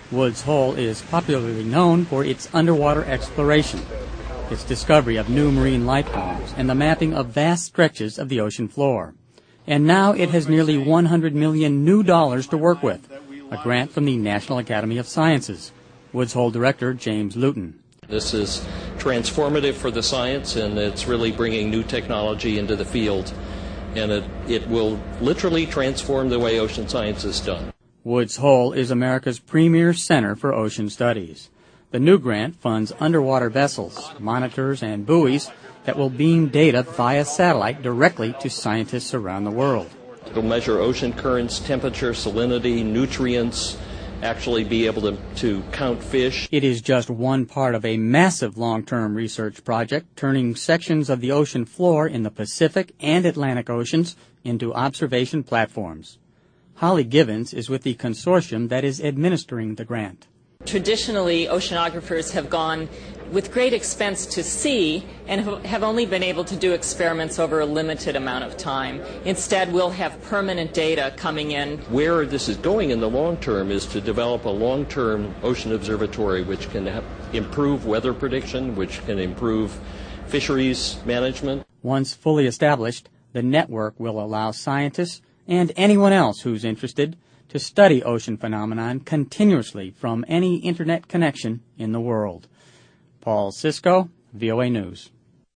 Woods Hole is popularly known for its underwater exploration, its discovery of new marine life forms, and the mapping of vast stretches of the ocean floor. And now it has nearly $100 million new dollars to work with, a grant from the National Academy of Sciences. Woods Hole Director James Luton. This is transformative for the science, and it's really bringing new technology into the field, and it will literally transform the way ocean science is done. Woods Hole is America's premier center for ocean studies. The new grant funds underwater vessels, monitors, and buoys that will beam data via satellite directly to scientists around the world. It will measure ocean currents, temperature, salinity, nutrients, actually be able to count fish. It is just one part of a massive long-term research project turning sections of the ocean floor in the Pacific and Atlantic Oceans into observation platforms. Holly Givens is with the consortium that is administering the grant. Traditionally, oceanographers have gone with great expense to sea and have only been able to do experiments over a limited amount of time. Instead, we'll have permanent data coming in. Where this is going in the long term is to develop a long-term ocean observatory which can improve weather prediction, which can improve fisheries management. Once fully established, the network will allow scientists and anyone else who's interested to study ocean phenomenon continuously from any internet connection in the world. Paul Cisco, VOA News.